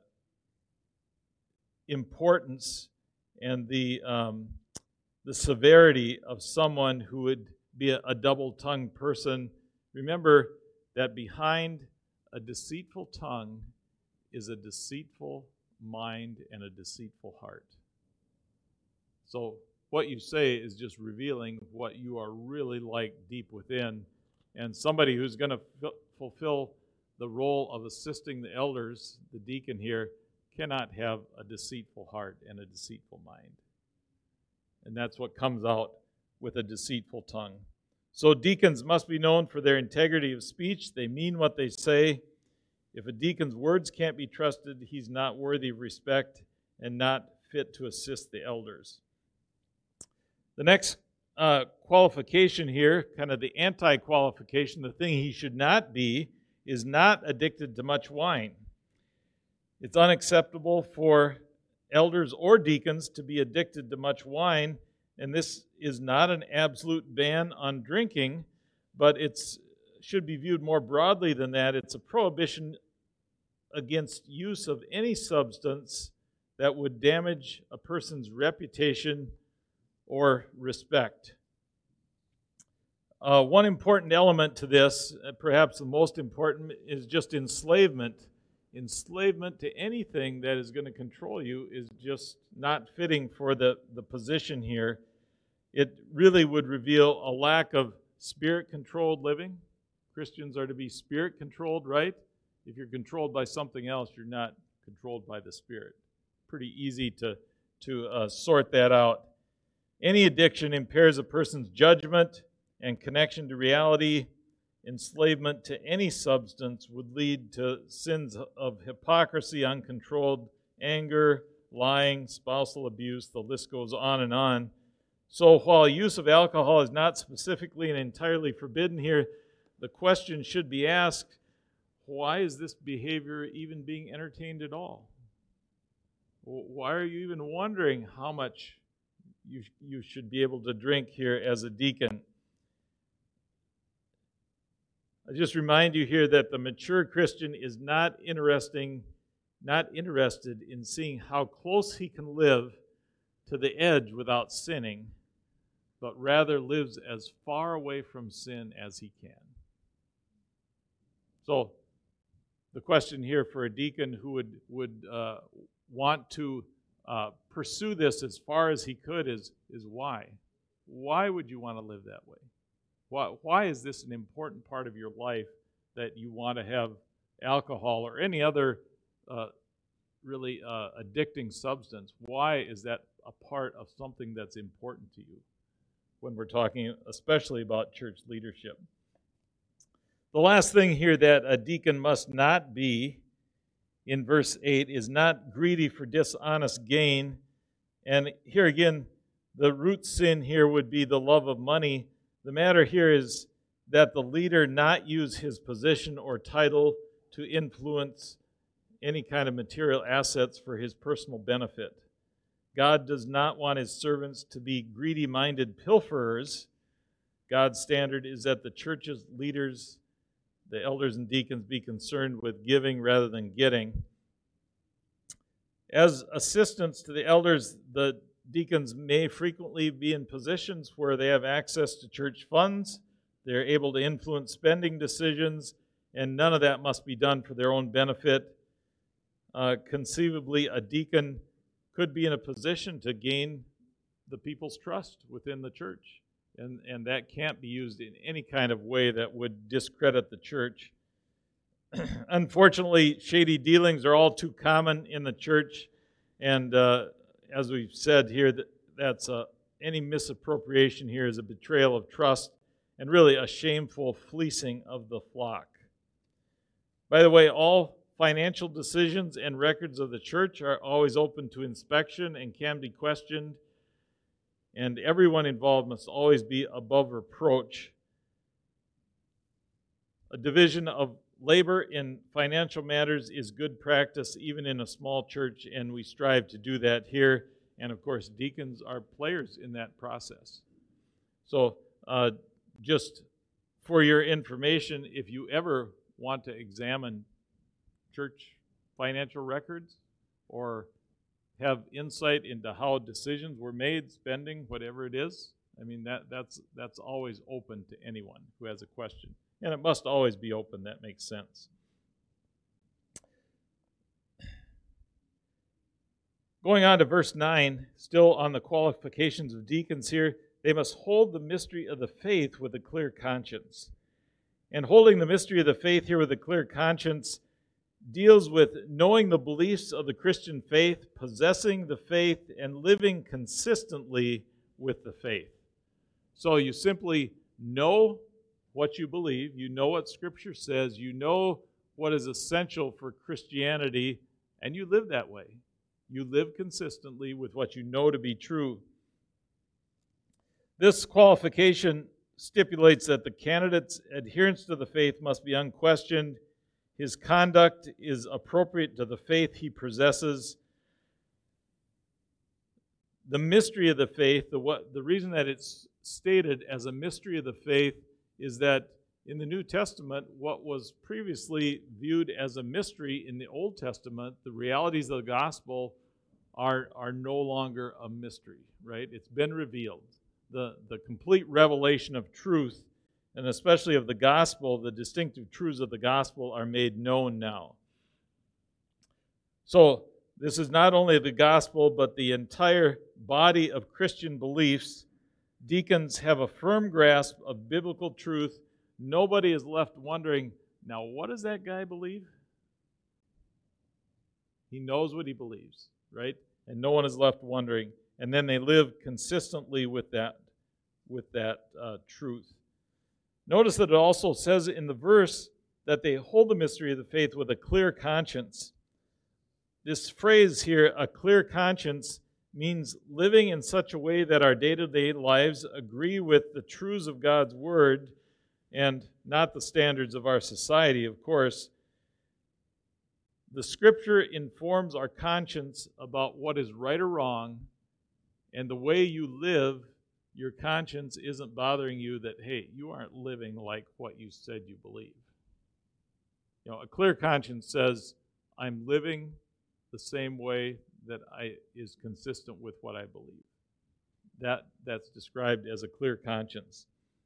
importance and the, um, the severity of someone who would be a, a double-tongued person. Remember that behind a deceitful tongue is a deceitful mind and a deceitful heart. So what you say is just revealing what you are really like deep within. And somebody who's going to f- fulfill the role of assisting the elders, the deacon here, cannot have a deceitful heart and a deceitful mind. And that's what comes out with a deceitful tongue. So deacons must be known for their integrity of speech. They mean what they say. If a deacon's words can't be trusted, he's not worthy of respect and not fit to assist the elders. The next uh, qualification here, kind of the anti-qualification, the thing he should not be, is not addicted to much wine. It's unacceptable for elders or deacons to be addicted to much wine, and this is not an absolute ban on drinking, but it should be viewed more broadly than that. It's a prohibition against use of any substance that would damage a person's reputation or respect. Uh, one important element to this, perhaps the most important, is just enslavement. Enslavement to anything that is going to control you is just not fitting for the, the position here. It really would reveal a lack of spirit-controlled living. Christians are to be spirit-controlled, right? If you're controlled by something else, you're not controlled by the Spirit. Pretty easy to, to uh, sort that out. Any addiction impairs a person's judgment and connection to reality. Enslavement to any substance would lead to sins of hypocrisy, uncontrolled anger, lying, spousal abuse. The list goes on and on. So while use of alcohol is not specifically and entirely forbidden here, the question should be asked, why is this behavior even being entertained at all? Why are you even wondering how much you, you should be able to drink here as a deacon? I just remind you here that the mature Christian is not interesting, not interested in seeing how close he can live to the edge without sinning, but rather lives as far away from sin as he can. So, the question here for a deacon who would, would uh, want to uh, pursue this as far as he could is, is why? Why would you want to live that way? Why, why is this an important part of your life that you want to have alcohol or any other uh, really uh, addicting substance? Why is that a part of something that's important to you when we're talking especially about church leadership? The last thing here that a deacon must not be, in verse eight, is not greedy for dishonest gain. And here again, the root sin here would be the love of money. The matter here is that the leader not use his position or title to influence any kind of material assets for his personal benefit. God does not want his servants to be greedy-minded pilferers. God's standard is that the church's leaders, the elders and deacons, be concerned with giving rather than getting. As assistants to the elders, the deacons may frequently be in positions where they have access to church funds. They're able to influence spending decisions, and none of that must be done for their own benefit. Uh, conceivably, a deacon could be in a position to gain the people's trust within the church, and, and that can't be used in any kind of way that would discredit the church. Unfortunately, shady dealings are all too common in the church, and uh, as we've said here, that that's uh, any misappropriation here is a betrayal of trust and really a shameful fleecing of the flock. By the way, all financial decisions and records of the church are always open to inspection and can be questioned, and everyone involved must always be above reproach. A division of labor in financial matters is good practice even in a small church, and we strive to do that here. And of course, deacons are players in that process. So uh, just for your information, if you ever want to examine church financial records or have insight into how decisions were made, spending, whatever it is, I mean, that that's that's always open to anyone who has a question. And it must always be open. That makes sense. Going on to verse nine, still on the qualifications of deacons here, they must hold the mystery of the faith with a clear conscience. And holding the mystery of the faith here with a clear conscience deals with knowing the beliefs of the Christian faith, possessing the faith, and living consistently with the faith. So you simply know what you believe, you know what Scripture says, you know what is essential for Christianity, and you live that way. You live consistently with what you know to be true. This qualification stipulates that the candidate's adherence to the faith must be unquestioned. His conduct is appropriate to the faith he possesses. The mystery of the faith, the, what, the reason that it's stated as a mystery of the faith is that in the New Testament, what was previously viewed as a mystery in the Old Testament, the realities of the gospel are, are no longer a mystery, right? It's been revealed. The, the complete revelation of truth, and especially of the gospel, the distinctive truths of the gospel are made known now. So this is not only the gospel, but the entire body of Christian beliefs. Deacons have a firm grasp of biblical truth. Nobody is left wondering, now what does that guy believe? He knows what he believes, right? And no one is left wondering. And then they live consistently with that, with that uh, truth. Notice that it also says in the verse that they hold the mystery of the faith with a clear conscience. This phrase here, a clear conscience, means living in such a way that our day-to-day lives agree with the truths of God's Word and not the standards of our society, of course. The Scripture informs our conscience about what is right or wrong, and the way you live, your conscience isn't bothering you that, hey, you aren't living like what you said you believe. You know, a clear conscience says, I'm living the same way that I is consistent with what I believe. That that's described as a clear conscience.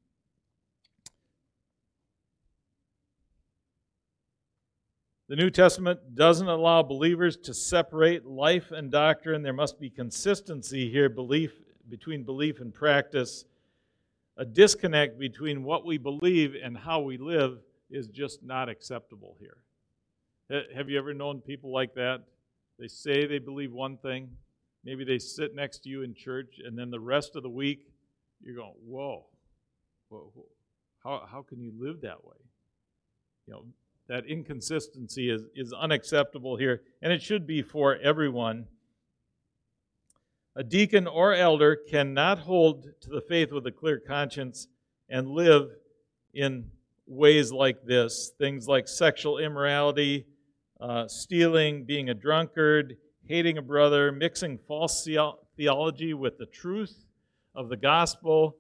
The New Testament doesn't allow believers to separate life and doctrine. There must be consistency here, belief between belief and practice. A disconnect between what we believe and how we live is just not acceptable here. Have you ever known people like that? They say they believe one thing. Maybe they sit next to you in church, and then the rest of the week, you're going, whoa, whoa, whoa. How, how can you live that way? You know, that inconsistency is, is unacceptable here, and it should be for everyone. A deacon or elder cannot hold to the faith with a clear conscience and live in ways like this. Things like sexual immorality, uh, stealing, being a drunkard, hating a brother, mixing false theo- theology with the truth of the gospel.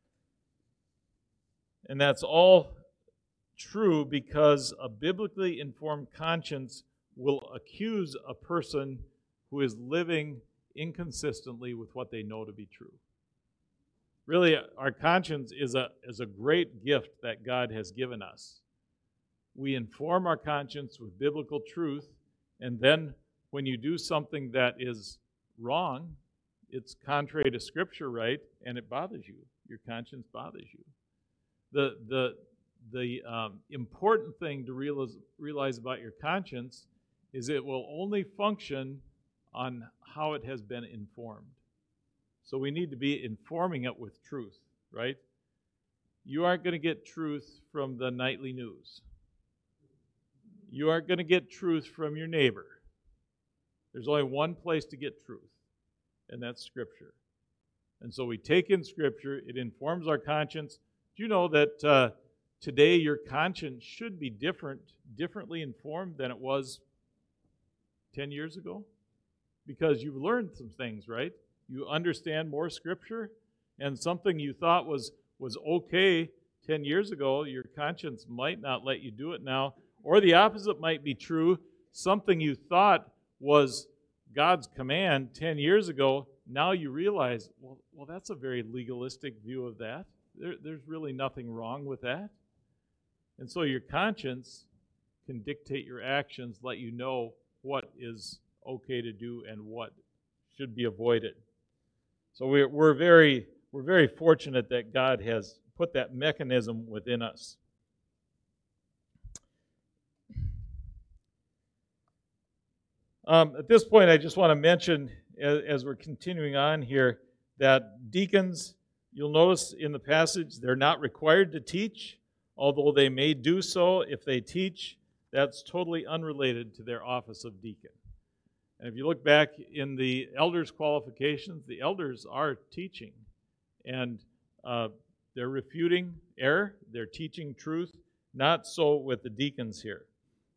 And that's all true because a biblically informed conscience will accuse a person who is living inconsistently with what they know to be true. Really, our conscience is a, is a great gift that God has given us. We inform our conscience with biblical truth, and then when you do something that is wrong, it's contrary to Scripture, right? And it bothers you. Your conscience bothers you. The, the, the um, important thing to realize, realize about your conscience is it will only function on how it has been informed. So we need to be informing it with truth, right? You aren't going to get truth from the nightly news. You aren't going to get truth from your neighbor. There's only one place to get truth, and that's Scripture. And so we take in Scripture, it informs our conscience. Do you know that uh, today your conscience should be different, differently informed than it was ten years ago? Because you've learned some things, right? You understand more Scripture, and something you thought was, was okay ten years ago, your conscience might not let you do it now. Or the opposite might be true. Something you thought was God's command ten years ago, now you realize, well, well that's a very legalistic view of that. There, there's really nothing wrong with that. And so your conscience can dictate your actions, let you know what is okay to do and what should be avoided. So we're, we're very we're very fortunate that God has put that mechanism within us. Um, at this point, I just want to mention, as, as we're continuing on here, that deacons, you'll notice in the passage, they're not required to teach, although they may do so. If they teach, that's totally unrelated to their office of deacon. And if you look back in the elders' qualifications, the elders are teaching. And uh, they're refuting error, they're teaching truth. Not so with the deacons here.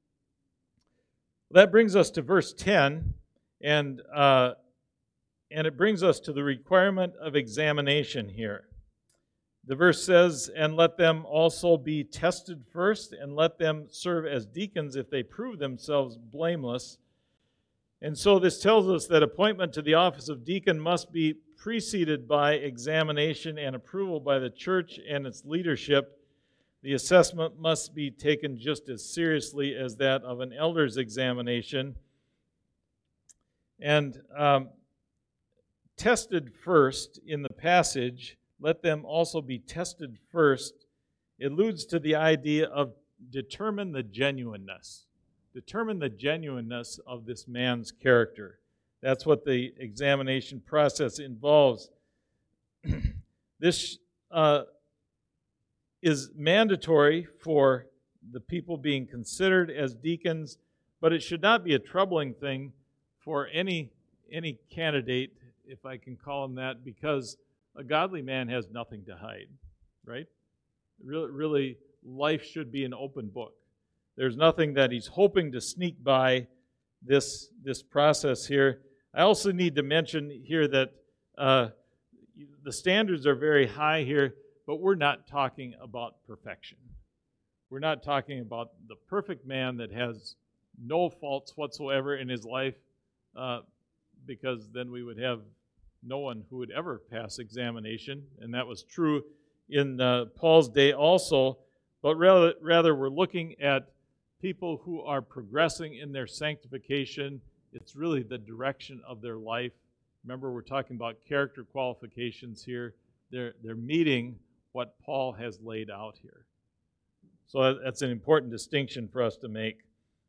That brings us to verse ten, and, uh, and it brings us to the requirement of examination here. The verse says, "And let them also be tested first, and let them serve as deacons if they prove themselves blameless." And so this tells us that appointment to the office of deacon must be preceded by examination and approval by the church and its leadership. The assessment must be taken just as seriously as that of an elder's examination. And um, tested first in the passage, let them also be tested first, alludes to the idea of determine the genuineness. Determine the genuineness of this man's character. That's what the examination process involves. This uh, is mandatory for the people being considered as deacons, but it should not be a troubling thing for any any candidate, if I can call him that, because a godly man has nothing to hide, right? Really, really, life should be an open book. There's nothing that he's hoping to sneak by this, this process here. I also need to mention here that uh, the standards are very high here, but we're not talking about perfection. We're not talking about the perfect man that has no faults whatsoever in his life, uh, because then we would have no one who would ever pass examination, and that was true in uh, Paul's day also. But rather, rather, we're looking at people who are progressing in their sanctification. It's really the direction of their life. Remember, we're talking about character qualifications here. They're, they're meeting what Paul has laid out here. So that's an important distinction for us to make.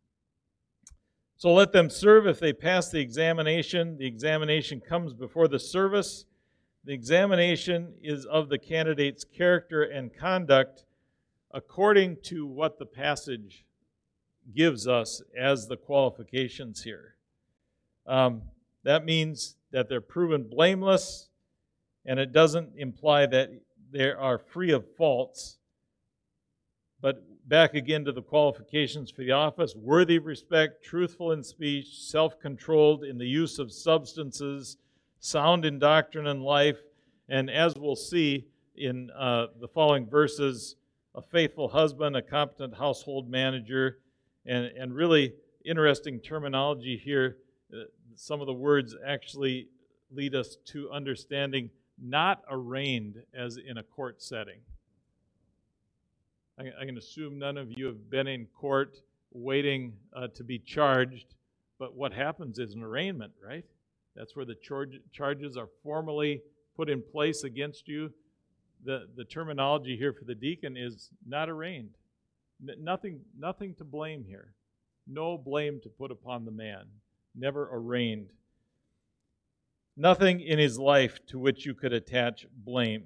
So let them serve if they pass the examination. The examination comes before the service. The examination is of the candidate's character and conduct according to what the passage gives us as the qualifications here. Um, That means that they're proven blameless, and it doesn't imply that they are free of faults. But back again to the qualifications for the office: worthy of respect, truthful in speech, self-controlled in the use of substances, sound in doctrine and life, and as we'll see in uh, the following verses, a faithful husband, a competent household manager, and, and really interesting terminology here. Uh, some of the words actually lead us to understanding not arraigned as in a court setting. I, I can assume none of you have been in court waiting uh, to be charged, but what happens is an arraignment, right? That's where the charge, charges are formally put in place against you. The, the terminology here for the deacon is not arraigned. N- nothing, nothing to blame here. No blame to put upon the man. Never arraigned. Nothing in his life to which you could attach blame.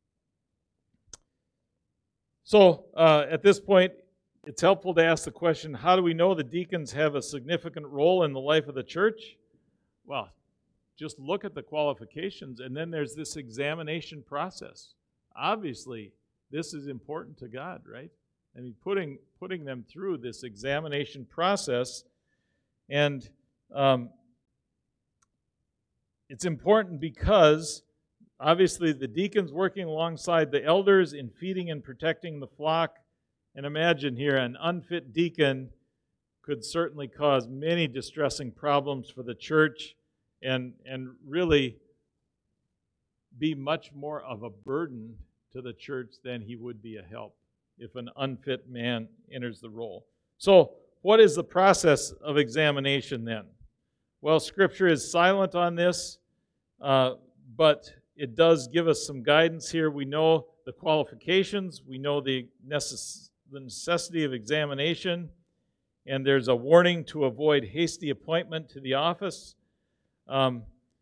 So uh, at this point, it's helpful to ask the question, how do we know the deacons have a significant role in the life of the church? Well, just look at the qualifications, and then there's this examination process. Obviously, this is important to God, right? I mean, putting putting them through this examination process, and um, it's important because obviously the deacons working alongside the elders in feeding and protecting the flock. And imagine here, an unfit deacon could certainly cause many distressing problems for the church, and and really be much more of a burden to the church than he would be a help if an unfit man enters the role. So, what is the process of examination then? Well, Scripture is silent on this, uh, but it does give us some guidance here. We know the qualifications, we know the, necess- the necessity of examination, and there's a warning to avoid hasty appointment to the office. Um,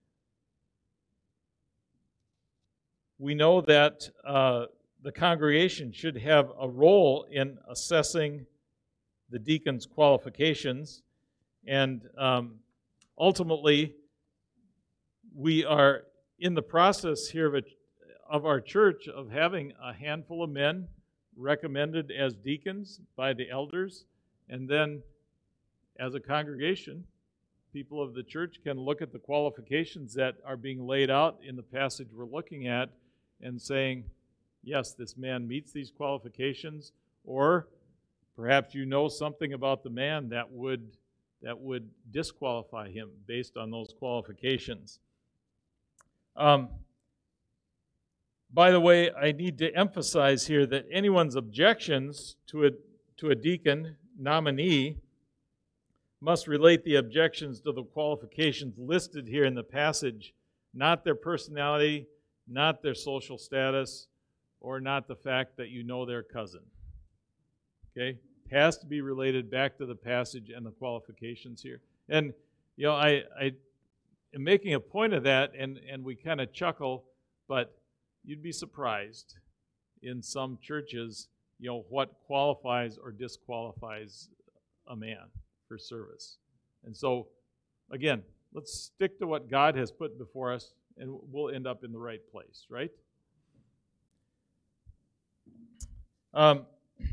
we know that uh, the congregation should have a role in assessing the deacon's qualifications, and um, ultimately, we are in the process here of, a, of our church of having a handful of men recommended as deacons by the elders, and then as a congregation, people of the church can look at the qualifications that are being laid out in the passage we're looking at and saying, yes, this man meets these qualifications, or perhaps you know something about the man that would that would disqualify him based on those qualifications. Um, by the way, I need to emphasize here that anyone's objections to a to a deacon nominee must relate the objections to the qualifications listed here in the passage, not their personality, not their social status, or not the fact that you know their cousin. Okay? It has to be related back to the passage and the qualifications here. And, you know, I, I am making a point of that, and, and we kind of chuckle, but you'd be surprised in some churches, you know, what qualifies or disqualifies a man for service. And so, again, let's stick to what God has put before us, and we'll end up in the right place, right? Um,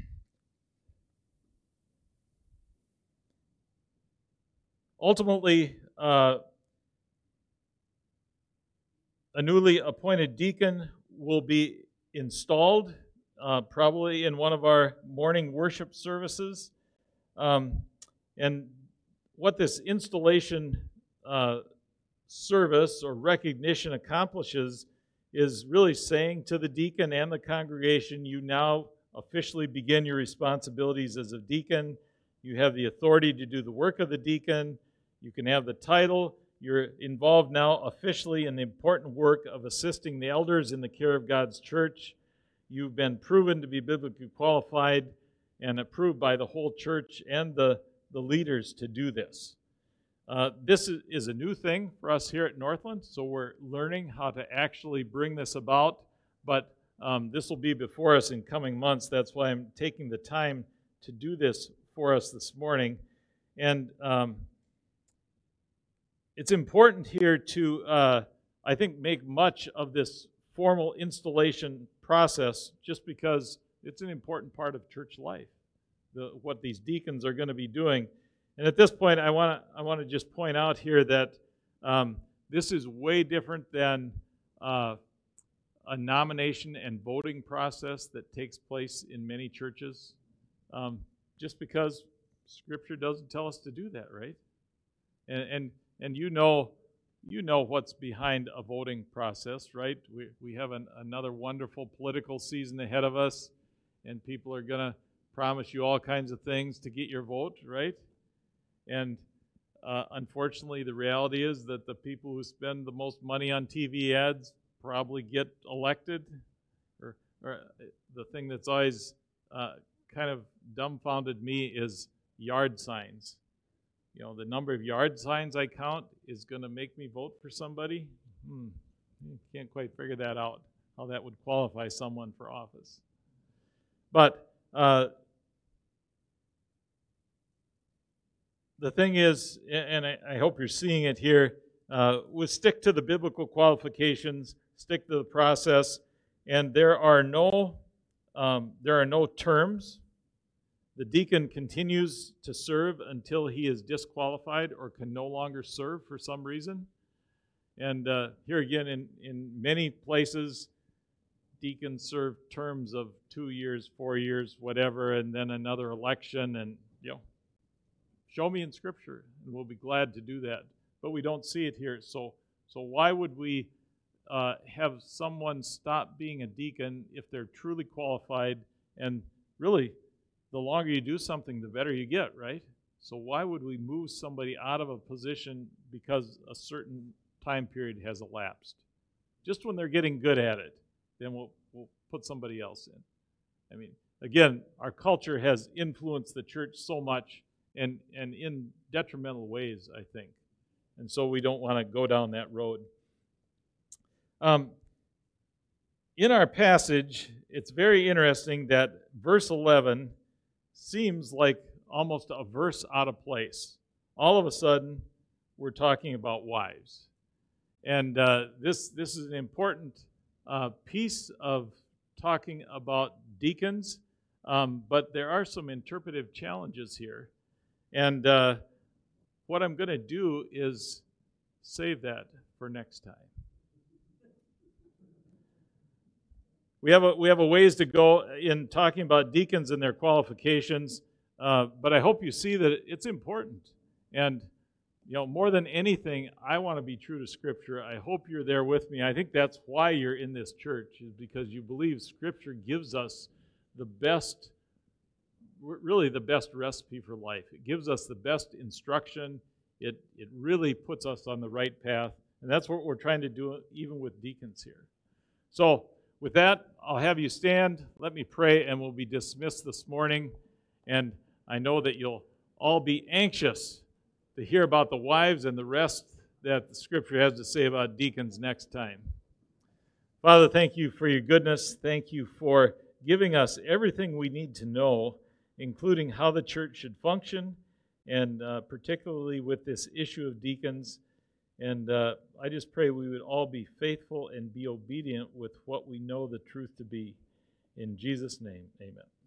ultimately, uh, a newly appointed deacon will be installed uh, probably in one of our morning worship services. Um, and what this installation uh, service or recognition accomplishes is really saying to the deacon and the congregation, you now officially begin your responsibilities as a deacon. You have the authority to do the work of the deacon. You can have the title. You're involved now officially in the important work of assisting the elders in the care of God's church. You've been proven to be biblically qualified and approved by the whole church and the, the leaders to do this. Uh, this is, is a new thing for us here at Northland, so we're learning how to actually bring this about, but um, this will be before us in coming months. That's why I'm taking the time to do this for us this morning. And um, it's important here to, uh, I think, make much of this formal installation process just because it's an important part of church life, the, what these deacons are going to be doing. And at this point, I want to I want to just point out here that um, this is way different than uh, a nomination and voting process that takes place in many churches, um, just because Scripture doesn't tell us to do that, right? And and and you know you know what's behind a voting process, right? We we have an, another wonderful political season ahead of us, and people are going to promise you all kinds of things to get your vote, right? And uh, unfortunately, the reality is that the people who spend the most money on T V ads probably get elected. Or, or the thing that's always uh, kind of dumbfounded me is yard signs. You know, the number of yard signs I count is going to make me vote for somebody. Hmm. Can't quite figure that out, how that would qualify someone for office. But uh, the thing is, and I, I hope you're seeing it here, uh, we stick to the biblical qualifications, stick to the process, and there are no um, there are no terms. The deacon continues to serve until he is disqualified or can no longer serve for some reason. And uh, here again, in, in many places, deacons serve terms of two years, four years, whatever, and then another election, and you know, show me in Scripture, and we'll be glad to do that. But we don't see it here. So, so why would we uh, have someone stop being a deacon if they're truly qualified? And really, the longer you do something, the better you get, right? So why would we move somebody out of a position because a certain time period has elapsed? Just when they're getting good at it, then we'll we'll put somebody else in. I mean, again, our culture has influenced the church so much, and and in detrimental ways, I think. And so we don't want to go down that road. Um, in our passage, it's very interesting that verse eleven seems like almost a verse out of place. All of a sudden, we're talking about wives. And uh, this, this is an important uh, piece of talking about deacons, um, but there are some interpretive challenges here. And uh, what I'm going to do is save that for next time. We have a, we have a ways to go in talking about deacons and their qualifications, uh, but I hope you see that it's important. And you know, more than anything, I want to be true to Scripture. I hope you're there with me. I think that's why you're in this church, is because you believe Scripture gives us the best, really the best recipe for life. It gives us the best instruction. It, it really puts us on the right path, and that's what we're trying to do even with deacons here. So, with that, I'll have you stand. Let me pray, and we'll be dismissed this morning. And I know that you'll all be anxious to hear about the wives and the rest that the Scripture has to say about deacons next time. Father, thank you for your goodness. Thank you for giving us everything we need to know, including how the church should function, and uh, particularly with this issue of deacons. And uh, I just pray we would all be faithful and be obedient with what we know the truth to be. In Jesus' name, amen.